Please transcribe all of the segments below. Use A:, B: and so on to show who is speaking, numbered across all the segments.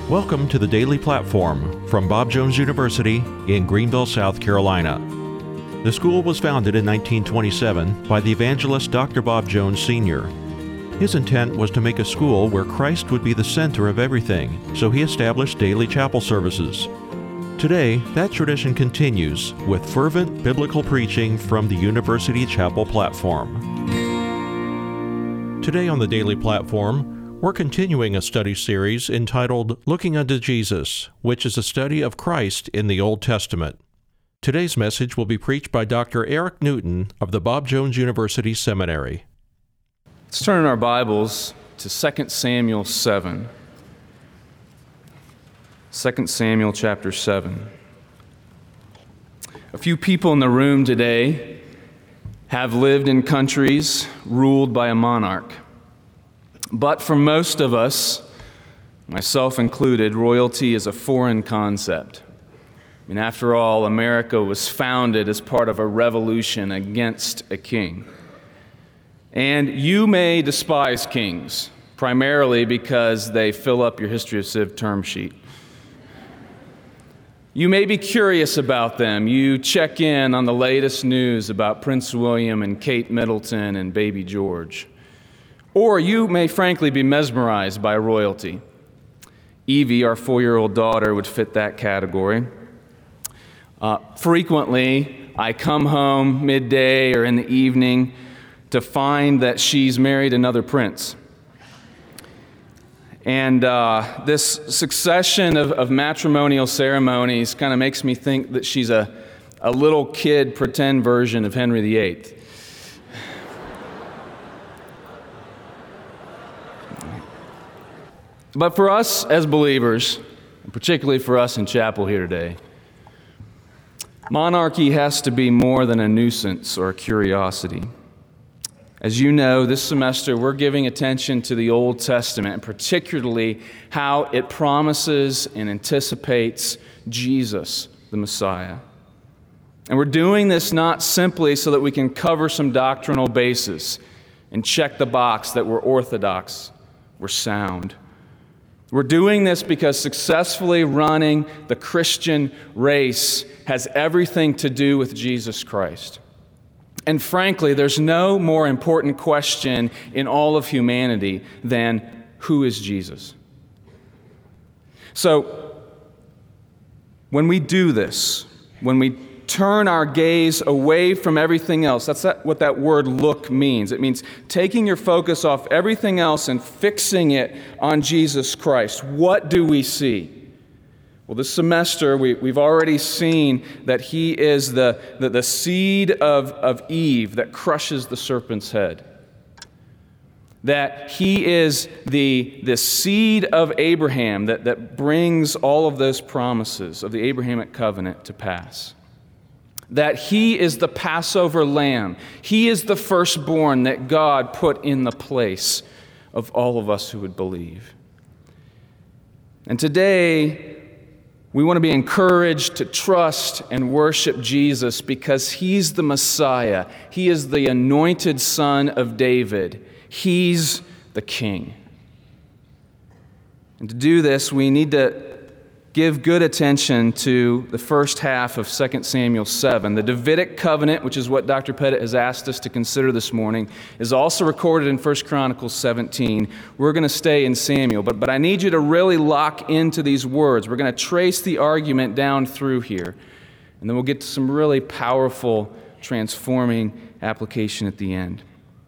A: Welcome to the Daily Platform from Bob Jones University in Greenville, South Carolina. The school was founded in 1927 by the evangelist Dr. Bob Jones Sr. His intent was to make a school where Christ would be the center of everything, so he established daily chapel services. Today, that tradition continues with fervent biblical preaching from the University Chapel platform. Today on the Daily Platform, we're continuing a study series entitled Looking Unto Jesus, which is a study of Christ in the Old Testament. Today's message will be preached by Dr. Eric Newton of the Bob Jones University Seminary.
B: Let's turn in our Bibles to 2 Samuel 7. 2 Samuel chapter 7. A few people in the room today have lived in countries ruled by a monarch. But for most of us, myself included, royalty is a foreign concept. I mean, after all, America was founded as part of a revolution against a king. And you may despise kings, primarily because they fill up your History of Civ term sheet. You may be curious about them. You check in on the latest news about Prince William and Kate Middleton and baby George. Or you may frankly be mesmerized by royalty. Evie, our 4-year-old daughter, would fit that category. Frequently, I come home midday or in the evening to find that she's married another prince. And this succession of matrimonial ceremonies kind of makes me think that she's a little kid pretend version of Henry VIII. But for us as believers, and particularly for us in chapel here today, monarchy has to be more than a nuisance or a curiosity. As you know, this semester we're giving attention to the Old Testament, and particularly how it promises and anticipates Jesus, the Messiah. And we're doing this not simply so that we can cover some doctrinal bases and check the box that we're orthodox, we're sound. We're doing this because successfully running the Christian race has everything to do with Jesus Christ. And frankly, there's no more important question in all of humanity than who is Jesus? So, when we do this, when we turn our gaze away from everything else, that's what that word look means. It means taking your focus off everything else and fixing it on Jesus Christ. What do we see? Well, this semester, we've already seen that he is the seed of Eve that crushes the serpent's head. That he is the seed of Abraham that brings all of those promises of the Abrahamic covenant to pass. That he is the Passover lamb. He is the firstborn that God put in the place of all of us who would believe. And today, we want to be encouraged to trust and worship Jesus because he's the Messiah. He is the anointed son of David. He's the king. And to do this, we need to give good attention to the first half of 2 Samuel 7. The Davidic covenant, which is what Dr. Pettit has asked us to consider this morning, is also recorded in 1 Chronicles 17. We're going to stay in Samuel, but I need you to really lock into these words. We're going to trace the argument down through here, and then we'll get to some really powerful, transforming application at the end.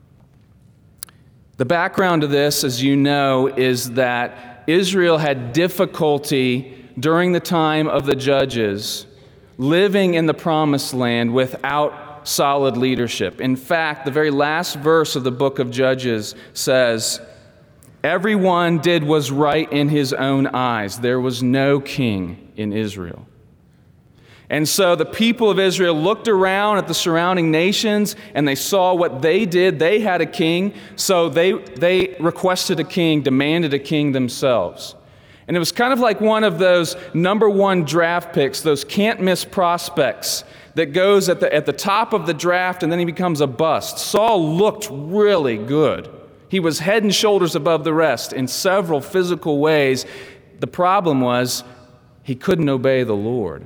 B: The background to this, as you know, is that Israel had difficulty during the time of the judges, living in the promised land without solid leadership. In fact, the very last verse of the book of Judges says, "Everyone did what was right in his own eyes. There was no king in Israel." And so the people of Israel looked around at the surrounding nations and they saw what they did. They had a king, so they requested a king, demanded a king themselves. And it was kind of like one of those number one draft picks, those can't-miss prospects that goes at the top of the draft and then he becomes a bust. Saul looked really good. He was head and shoulders above the rest in several physical ways. The problem was he couldn't obey the Lord.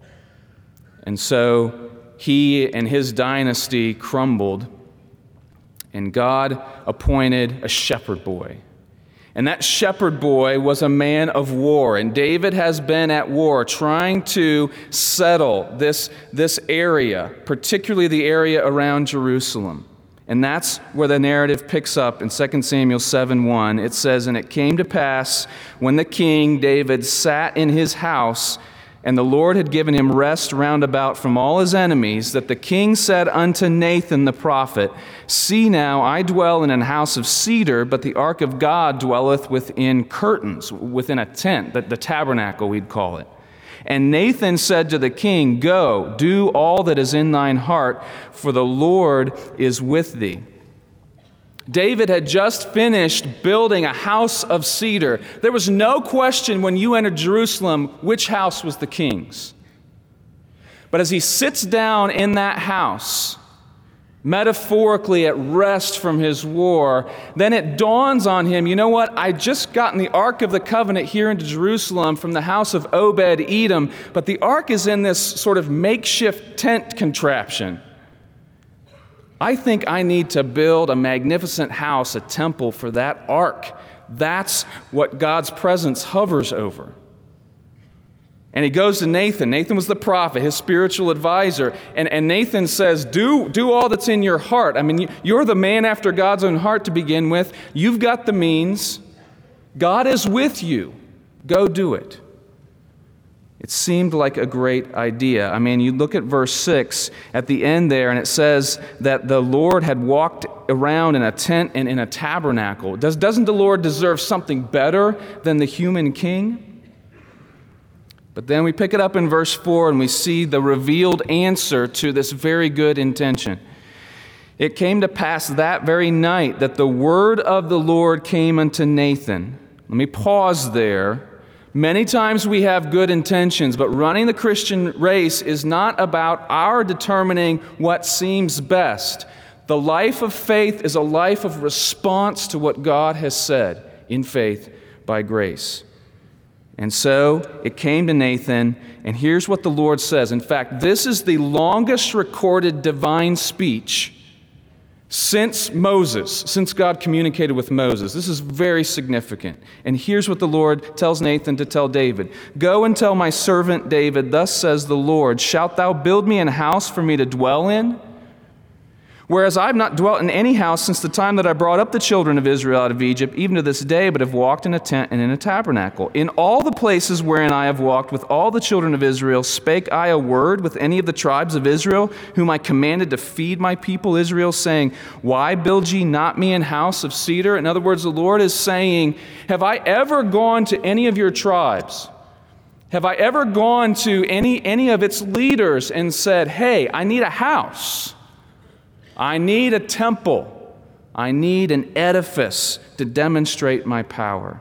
B: And so he and his dynasty crumbled, and God appointed a shepherd boy. And that shepherd boy was a man of war. And David has been at war trying to settle this area, particularly the area around Jerusalem. And that's where the narrative picks up in 2 Samuel 7:1. It says, "And it came to pass when the king David sat in his house, and the Lord had given him rest round about from all his enemies, that the king said unto Nathan the prophet, See now, I dwell in an house of cedar, but the ark of God dwelleth within curtains," within a tent, the tabernacle we'd call it. "And Nathan said to the king, Go, do all that is in thine heart, for the Lord is with thee." David had just finished building a house of cedar. There was no question when you entered Jerusalem which house was the king's. But as he sits down in that house, metaphorically at rest from his war, then it dawns on him, you know what? I just gotten the Ark of the Covenant here into Jerusalem from the house of Obed-Edom, but the Ark is in this sort of makeshift tent contraption. I think I need to build a magnificent house, a temple for that ark. That's what God's presence hovers over. And he goes to Nathan. Nathan was the prophet, his spiritual advisor. And Nathan says, do all that's in your heart. I mean, you're the man after God's own heart to begin with. You've got the means. God is with you. Go do it. It seemed like a great idea. I mean, you look at verse 6 at the end there, and it says that the Lord had walked around in a tent and in a tabernacle. Doesn't the Lord deserve something better than the human king? But then we pick it up in verse 4, and we see the revealed answer to this very good intention. "It came to pass that very night that the word of the Lord came unto Nathan." Let me pause there. Many times we have good intentions, but running the Christian race is not about our determining what seems best. The life of faith is a life of response to what God has said in faith by grace. And so it came to Nathan, and here's what the Lord says. In fact, this is the longest recorded divine speech since Moses, since God communicated with Moses. This is very significant. And here's what the Lord tells Nathan to tell David. "Go and tell my servant David, thus says the Lord, Shalt thou build me an house for me to dwell in? Whereas I have not dwelt in any house since the time that I brought up the children of Israel out of Egypt, even to this day, but have walked in a tent and in a tabernacle. In all the places wherein I have walked with all the children of Israel, spake I a word with any of the tribes of Israel, whom I commanded to feed my people Israel, saying, Why build ye not me an house of cedar?" In other words, the Lord is saying, have I ever gone to any of your tribes? Have I ever gone to any of its leaders and said, hey, I need a house. I need a temple. I need an edifice to demonstrate my power.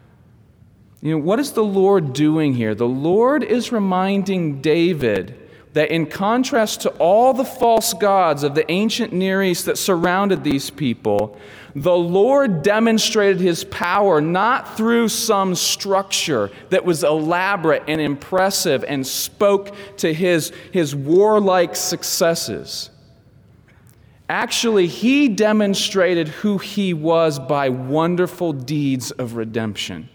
B: You know, what is the Lord doing here? The Lord is reminding David that in contrast to all the false gods of the ancient Near East that surrounded these people, the Lord demonstrated his power not through some structure that was elaborate and impressive and spoke to his warlike successes. Actually, he demonstrated who he was by wonderful deeds of redemption.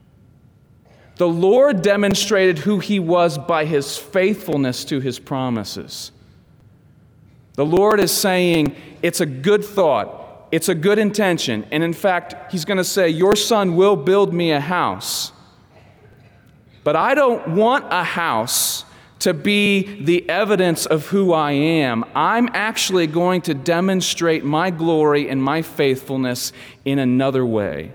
B: The Lord demonstrated who he was by his faithfulness to his promises. The Lord is saying, it's a good thought, it's a good intention, and in fact, he's going to say, your son will build me a house. But I don't want a house to be the evidence of who I am. I'm actually going to demonstrate my glory and my faithfulness in another way.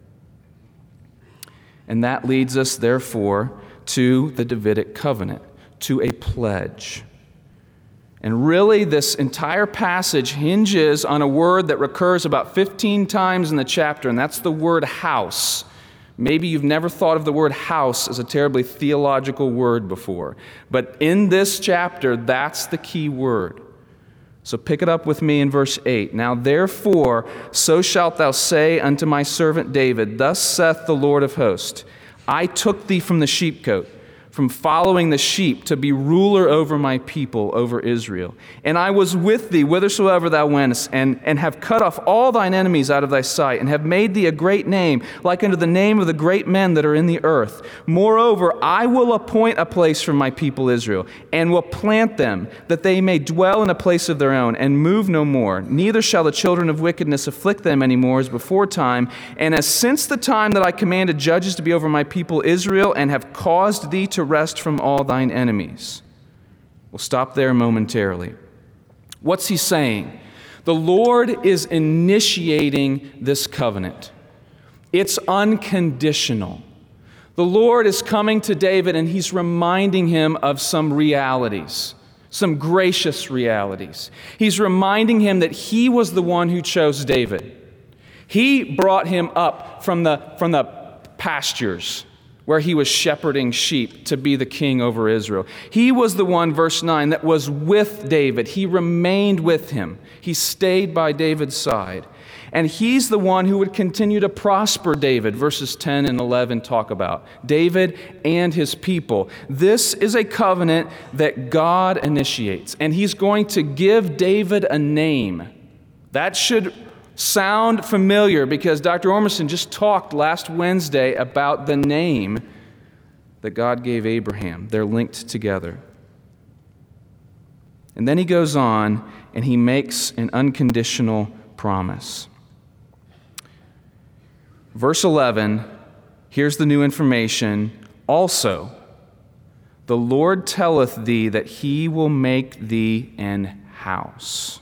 B: And that leads us, therefore, to the Davidic covenant, to a pledge. And really, this entire passage hinges on a word that recurs about 15 times in the chapter, and that's the word house. Maybe you've never thought of the word house as a terribly theological word before. But in this chapter, that's the key word. So pick it up with me in verse 8. Now therefore, so shalt thou say unto my servant David, Thus saith the Lord of hosts, I took thee from the sheepcote, from following the sheep, to be ruler over my people, over Israel. And I was with thee whithersoever thou wentest, and have cut off all thine enemies out of thy sight, and have made thee a great name, like unto the name of the great men that are in the earth. Moreover, I will appoint a place for my people Israel, and will plant them, that they may dwell in a place of their own, and move no more. Neither shall the children of wickedness afflict them any more as before time, and as since the time that I commanded judges to be over my people Israel, and have caused thee to rest from all thine enemies. We'll stop there momentarily. What's he saying? The Lord is initiating this covenant. It's unconditional. The Lord is coming to David and he's reminding him of some realities, some gracious realities. He's reminding him that he was the one who chose David. He brought him up from the pastures where he was shepherding sheep to be the king over Israel. He was the one, verse 9, that was with David. He remained with him. He stayed by David's side. And he's the one who would continue to prosper David, verses 10 and 11 talk about. David and his people. This is a covenant that God initiates, and he's going to give David a name. That should sound familiar because Dr. Ormson just talked last Wednesday about the name that God gave Abraham. They're linked together. And then he goes on and he makes an unconditional promise. Verse 11, here's the new information. Also, the Lord telleth thee that he will make thee an house.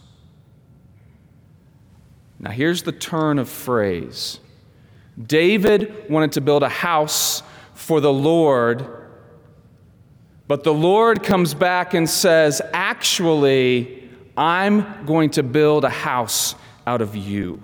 B: Now here's the turn of phrase. David wanted to build a house for the Lord, but the Lord comes back and says, actually, I'm going to build a house out of you.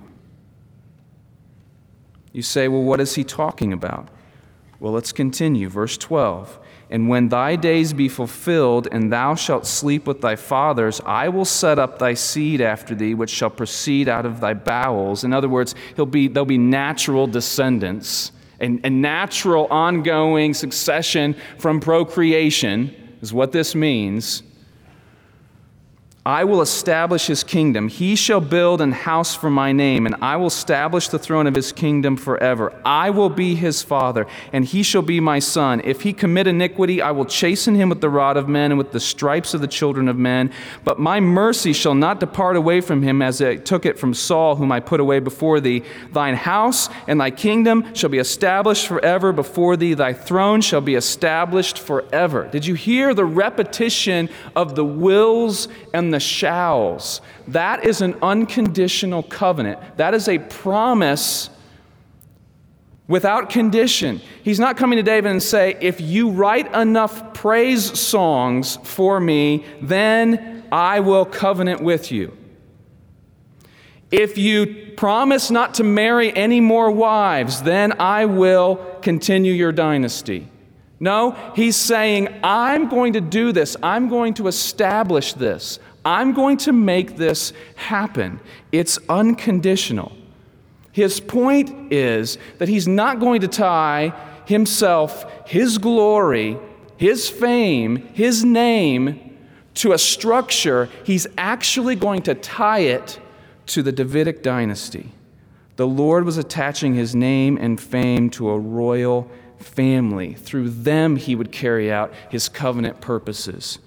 B: You say, well, what is he talking about? Well, let's continue. Verse 12. And when thy days be fulfilled, and thou shalt sleep with thy fathers, I will set up thy seed after thee, which shall proceed out of thy bowels. In other words, there'll be natural descendants, and natural ongoing succession from procreation is what this means. I will establish his kingdom. He shall build an house for my name, and I will establish the throne of his kingdom forever. I will be his father, and he shall be my son. If he commit iniquity, I will chasten him with the rod of men and with the stripes of the children of men. But my mercy shall not depart away from him, as I took it from Saul, whom I put away before thee. Thine house and thy kingdom shall be established forever before thee. Thy throne shall be established forever. Did you hear the repetition of the wills and the shalls? That is an unconditional covenant. That is a promise without condition. He's not coming to David and say, if you write enough praise songs for me, then I will covenant with you. If you promise not to marry any more wives, then I will continue your dynasty. No, he's saying, I'm going to do this. I'm going to establish this. I'm going to make this happen. It's unconditional. His point is that he's not going to tie himself, his glory, his fame, his name to a structure. He's actually going to tie it to the Davidic dynasty. The Lord was attaching his name and fame to a royal family. Through them, he would carry out his covenant purposes.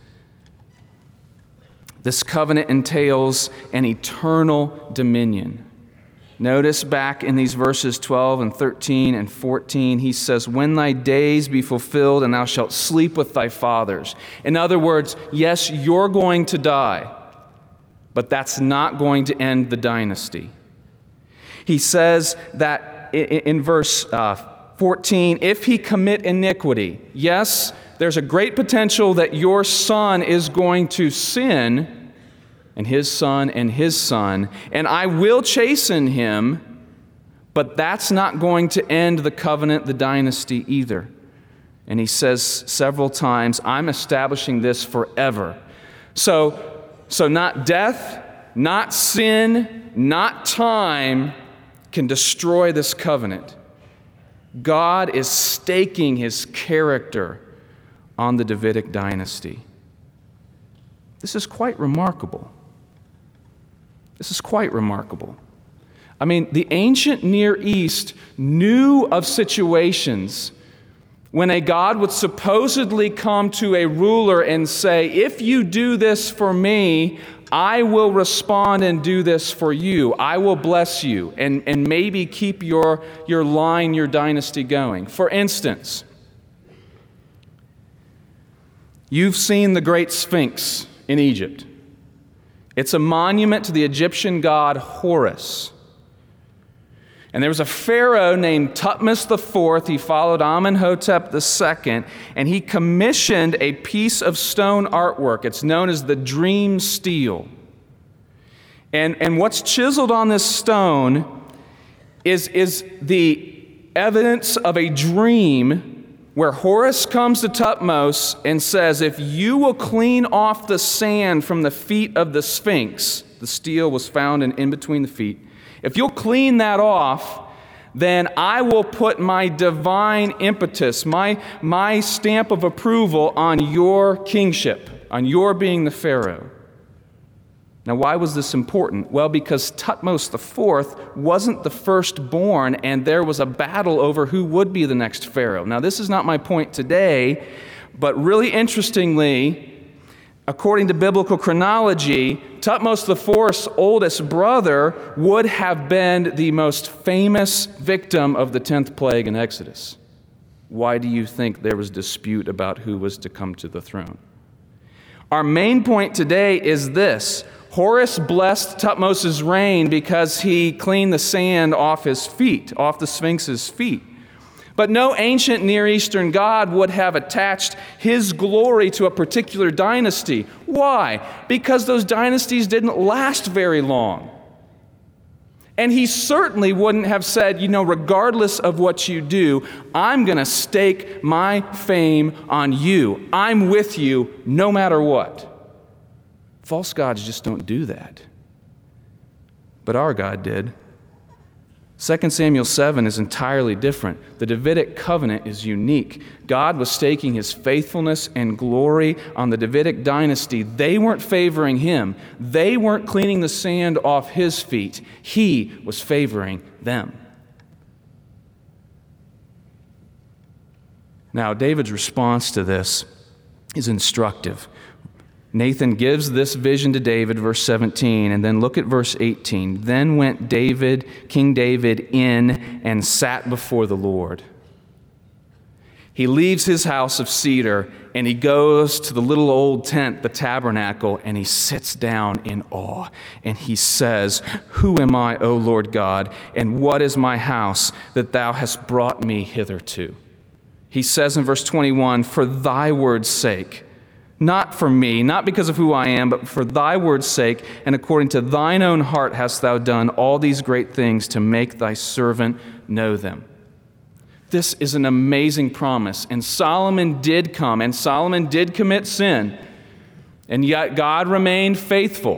B: This covenant entails an eternal dominion. Notice back in these verses 12 and 13 and 14, he says, when thy days be fulfilled and thou shalt sleep with thy fathers. In other words, yes, you're going to die, but that's not going to end the dynasty. He says that in verse 14, if he commit iniquity, yes, there's a great potential that your son is going to sin, and his son, and I will chasten him, but that's not going to end the covenant, the dynasty either. And he says several times, I'm establishing this forever. So not death, not sin, not time can destroy this covenant. God is staking his character on the Davidic dynasty. This is quite remarkable. This is quite remarkable. I mean, the ancient Near East knew of situations when a god would supposedly come to a ruler and say, if you do this for me, I will respond and do this for you. I will bless you and maybe keep your line, your dynasty going. For instance, you've seen the Great Sphinx in Egypt. It's a monument to the Egyptian god Horus. And there was a pharaoh named Thutmose IV. He followed Amenhotep II, and he commissioned a piece of stone artwork. It's known as the Dream Stele. And what's chiseled on this stone is the evidence of a dream where Horus comes to Thutmose and says, if you will clean off the sand from the feet of the Sphinx, the stele was found in between the feet, if you'll clean that off, then I will put my divine impetus, my stamp of approval on your kingship, on your being the Pharaoh. Now, why was this important? Well, because Thutmose IV wasn't the firstborn, and there was a battle over who would be the next Pharaoh. Now, this is not my point today, but really interestingly, according to biblical chronology, Thutmose IV's oldest brother would have been the most famous victim of the 10th plague in Exodus. Why do you think there was dispute about who was to come to the throne? Our main point today is this. Horus blessed Thutmose's reign because he cleaned the sand off his feet, off the Sphinx's feet. But no ancient Near Eastern god would have attached his glory to a particular dynasty. Why? Because those dynasties didn't last very long. And he certainly wouldn't have said, regardless of what you do, I'm going to stake my fame on you. I'm with you no matter what. False gods just don't do that. But our God did. 2 Samuel 7 is entirely different. The Davidic covenant is unique. God was staking his faithfulness and glory on the Davidic dynasty. They weren't favoring him. They weren't cleaning the sand off his feet. He was favoring them. Now, David's response to this is instructive. Nathan gives this vision to David, verse 17, and then look at verse 18. Then went King David in and sat before the Lord. He leaves his house of cedar and he goes to the little old tent, the tabernacle, and he sits down in awe. And he says, who am I, O Lord God, and what is my house that thou hast brought me hitherto? He says in verse 21, for thy word's sake, not for me, not because of who I am, but for thy word's sake, and according to thine own heart hast thou done all these great things to make thy servant know them. This is an amazing promise. And Solomon did come, and Solomon did commit sin, and yet God remained faithful.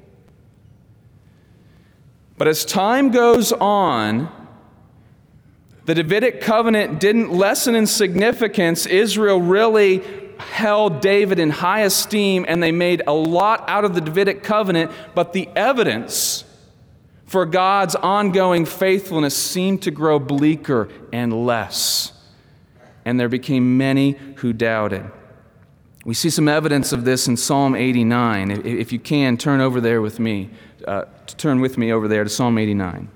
B: But as time goes on, the Davidic covenant didn't lessen in significance. Israel really held David in high esteem, and they made a lot out of the Davidic covenant, but the evidence for God's ongoing faithfulness seemed to grow bleaker and less, and there became many who doubted. We see some evidence of this in Psalm 89. If you can, turn with me over there to Psalm 89.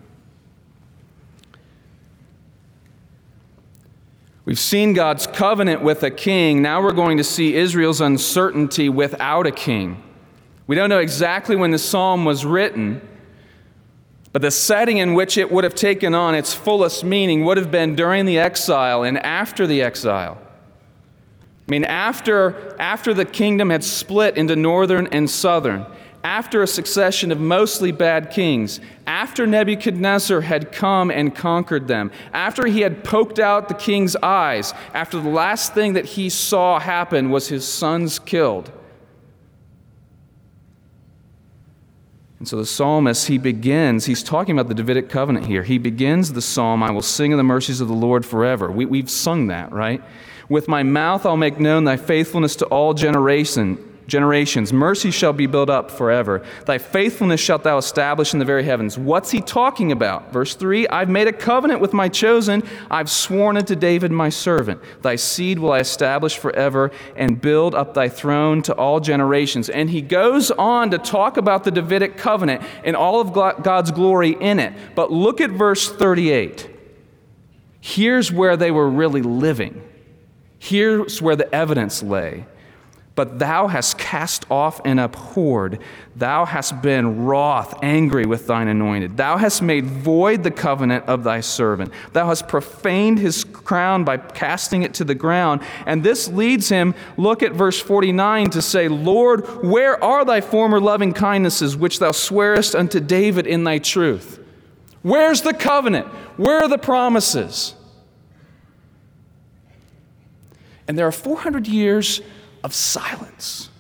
B: We've seen God's covenant with a king. Now we're going to see Israel's uncertainty without a king. We don't know exactly when the psalm was written, but the setting in which it would have taken on its fullest meaning would have been during the exile and after the exile. I mean, after the kingdom had split into northern and southern, after a succession of mostly bad kings, after Nebuchadnezzar had come and conquered them, after he had poked out the king's eyes, after the last thing that he saw happen was his sons killed, And so the psalmist, he's talking about the Davidic covenant here. He begins the psalm, I will sing of the mercies of the Lord forever. We've sung that, right? With my mouth I'll make known thy faithfulness to all generations. Mercy shall be built up forever. Thy faithfulness shalt thou establish in the very heavens. What's he talking about? Verse 3, I've made a covenant with my chosen. I've sworn unto David my servant. Thy seed will I establish forever and build up thy throne to all generations. And he goes on to talk about the Davidic covenant and all of God's glory in it. But look at verse 38. Here's where they were really living. Here's where the evidence lay. But thou hast cast off and abhorred. Thou hast been wroth, angry with thine anointed. Thou hast made void the covenant of thy servant. Thou hast profaned his crown by casting it to the ground. And this leads him, look at verse 49, to say, Lord, where are thy former loving kindnesses, which thou swearest unto David in thy truth? Where's the covenant? Where are the promises? And there are 400 years of silence.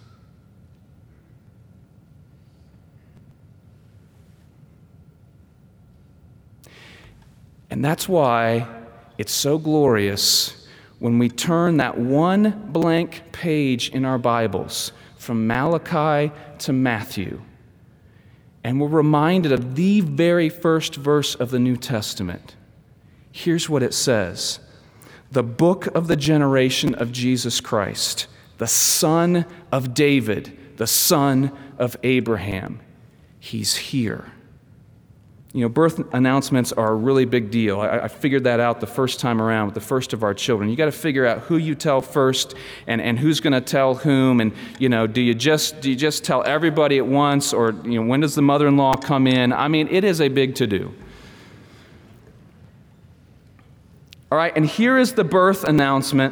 B: And that's why it's so glorious when we turn that one blank page in our Bibles from Malachi to Matthew, and we're reminded of the very first verse of the New Testament. Here's what it says. The book of the generation of Jesus Christ, the son of David, the son of Abraham. He's here. You know, birth announcements are a really big deal. I figured that out the first time around with the first of our children. You got to figure out who you tell first and who's going to tell whom. And, you know, do you just tell everybody at once, or, you know, when does the mother-in-law come in? I mean, it is a big to-do. All right, and here is the birth announcement.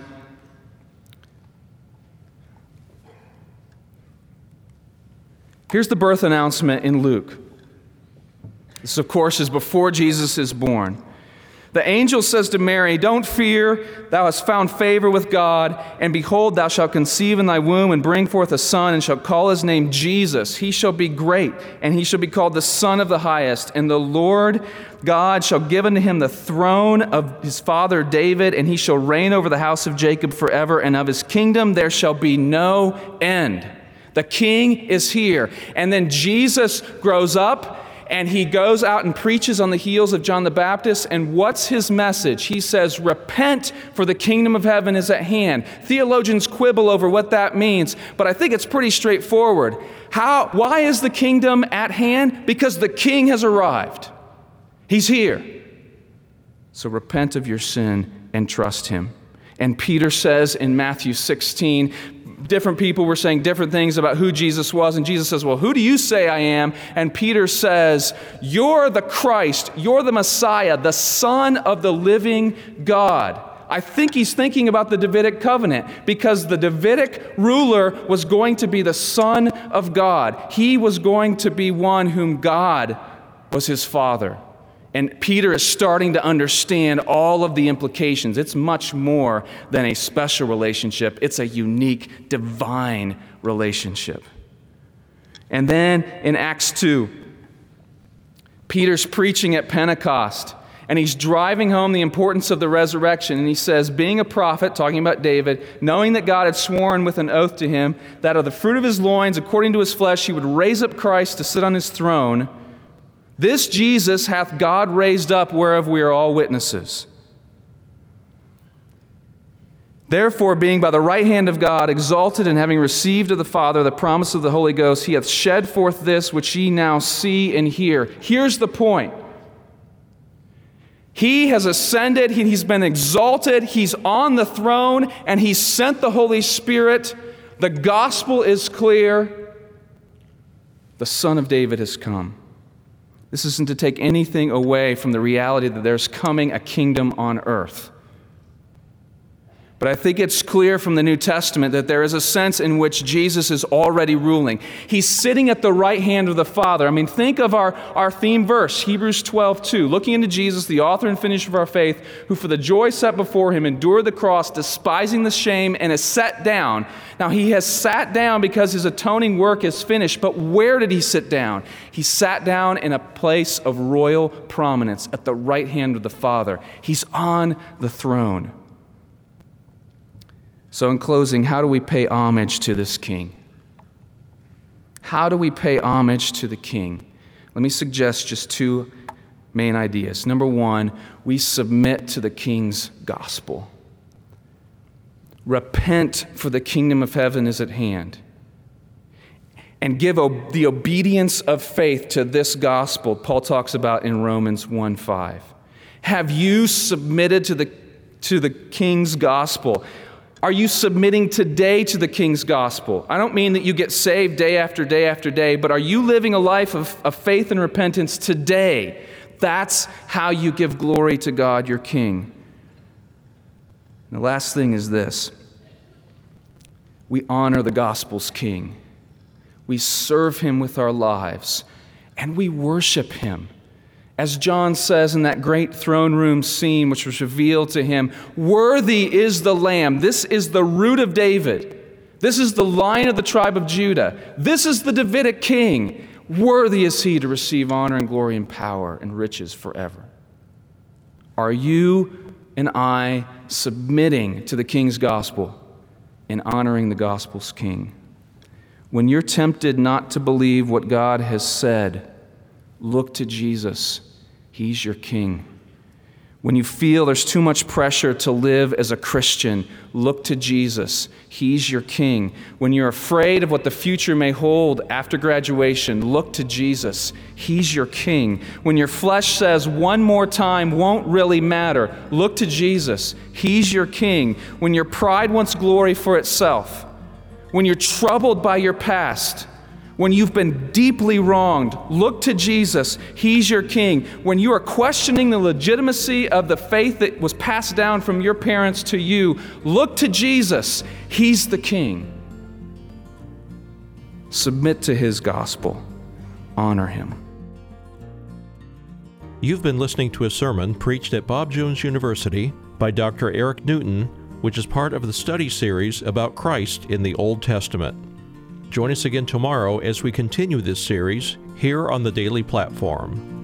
B: Here's the birth announcement in Luke. This, of course, is before Jesus is born. The angel says to Mary, don't fear, thou hast found favor with God, and behold, thou shalt conceive in thy womb and bring forth a son, and shalt call his name Jesus. He shall be great, and he shall be called the Son of the Highest. And the Lord God shall give unto him the throne of his father David, and he shall reign over the house of Jacob forever, and of his kingdom there shall be no end. The king is here. And then Jesus grows up, and he goes out and preaches on the heels of John the Baptist. And what's his message? He says, repent, for the kingdom of heaven is at hand. Theologians quibble over what that means, but I think it's pretty straightforward. Why is the kingdom at hand? Because the king has arrived. He's here. So repent of your sin and trust him. And Peter says in Matthew 16, different people were saying different things about who Jesus was, and Jesus says, well, who do you say I am? And Peter says, you're the Christ, you're the Messiah, the Son of the living God. I think he's thinking about the Davidic covenant, because the Davidic ruler was going to be the Son of God. He was going to be one whom God was his Father. And Peter is starting to understand all of the implications. It's much more than a special relationship. It's a unique, divine relationship. And then in Acts 2, Peter's preaching at Pentecost, and he's driving home the importance of the resurrection. And he says, being a prophet, talking about David, knowing that God had sworn with an oath to him that of the fruit of his loins, according to his flesh, he would raise up Christ to sit on his throne, this Jesus hath God raised up, whereof we are all witnesses. Therefore, being by the right hand of God exalted, and having received of the Father the promise of the Holy Ghost, he hath shed forth this which ye now see and hear. Here's the point. He has ascended, he's been exalted, he's on the throne, and he's sent the Holy Spirit. The gospel is clear. The Son of David has come. This isn't to take anything away from the reality that there's coming a kingdom on earth. But I think it's clear from the New Testament that there is a sense in which Jesus is already ruling. He's sitting at the right hand of the Father. I mean, think of our theme verse, Hebrews 12:2. Looking into Jesus, the author and finisher of our faith, who for the joy set before him endured the cross, despising the shame, and is sat down. Now, he has sat down because his atoning work is finished. But where did he sit down? He sat down in a place of royal prominence at the right hand of the Father. He's on the throne. So in closing, how do we pay homage to this King? How do we pay homage to the King? Let me suggest just two main ideas. Number one, we submit to the King's gospel. Repent, for the kingdom of heaven is at hand. And give the obedience of faith to this gospel Paul talks about in Romans 1:5. Have you submitted to the King's gospel? Are you submitting today to the King's gospel? I don't mean that you get saved day after day after day, but are you living a life of faith and repentance today? That's how you give glory to God, your King. And the last thing is this. We honor the gospel's King. We serve him with our lives, and we worship him. As John says in that great throne room scene which was revealed to him, worthy is the Lamb. This is the root of David. This is the line of the tribe of Judah. This is the Davidic king. Worthy is he to receive honor and glory and power and riches forever. Are you and I submitting to the King's gospel and honoring the gospel's King? When you're tempted not to believe what God has said, look to Jesus. He's your King. When you feel there's too much pressure to live as a Christian, look to Jesus. He's your King. When you're afraid of what the future may hold after graduation, look to Jesus. He's your King. When your flesh says one more time won't really matter, look to Jesus. He's your King. When your pride wants glory for itself, when you're troubled by your past, when you've been deeply wronged, look to Jesus. He's your King. When you are questioning the legitimacy of the faith that was passed down from your parents to you, look to Jesus. He's the King. Submit to his gospel. Honor him.
A: You've been listening to a sermon preached at Bob Jones University by Dr. Eric Newton, which is part of the study series about Christ in the Old Testament. Join us again tomorrow as we continue this series here on the Daily Platform.